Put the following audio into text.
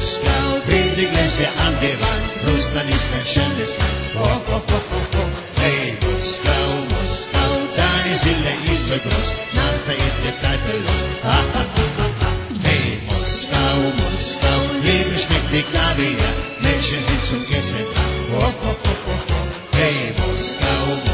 Moskau, will die Gläser an die Wand. Russland ist ein schönes Land. Oh, oh, oh, oh, oh. Hey, Moskau, Moskau, deine Seele ist so groß. Nachts da in der Kneipe los. Ha, ha, ha, ha, ha. Hey, Moskau, Moskau, Leben schmeckt wie Klavier. Menschen sind zum Essen da. Oh, oh, oh, oh, oh. Hey, Moskau,